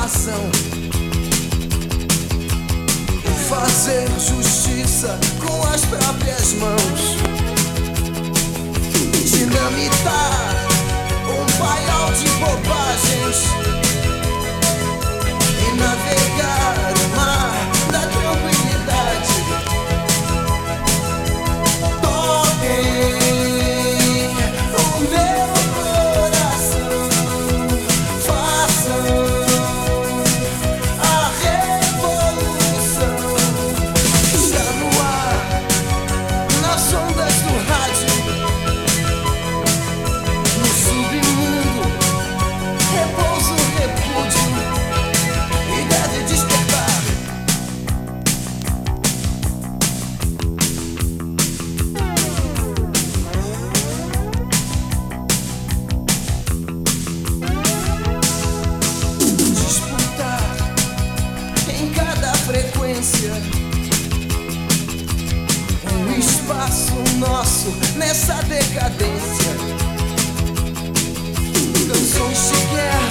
nação. Fazer justiça com as próprias mãos. Dinamitar um paiol de bobagens e navegar o mar da tranquilidade. Toquem o meu coração, façam a revolução. Está no ar, nas ondas do rádio, no submundo repousa o repúdio e deve despertar. Disputar em cada frequência um espaço nosso nessa decadência. Canções de guerra